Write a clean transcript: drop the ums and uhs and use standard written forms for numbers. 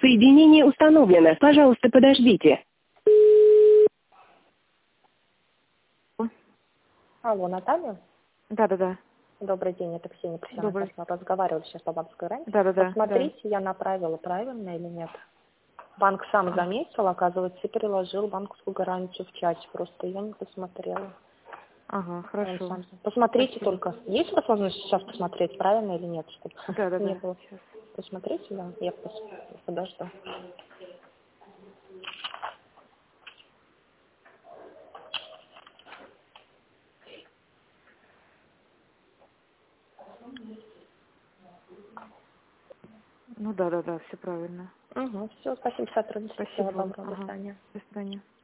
Соединение установлено. Пожалуйста, подождите. Алло, Наталья? Да. Добрый день, это Ксения Добрый. Профессиональная. Разговаривали сейчас по банковской гарантии. Да. Посмотрите, я направила правильно или нет. Банк сам заметил, оказывается, и переложил банковскую гарантию в чате. Просто я не посмотрела. Ага, хорошо. Посмотрите. Спасибо. Только. Есть возможность сейчас посмотреть, правильно или нет? Чтобы Да. не было. Сейчас. Посмотрите, да. Я подожду. Ну да, все правильно. Угу. Все, спасибо за сотрудничество. Спасибо Всего вам. доброго. До Ага. свидания. До свидания.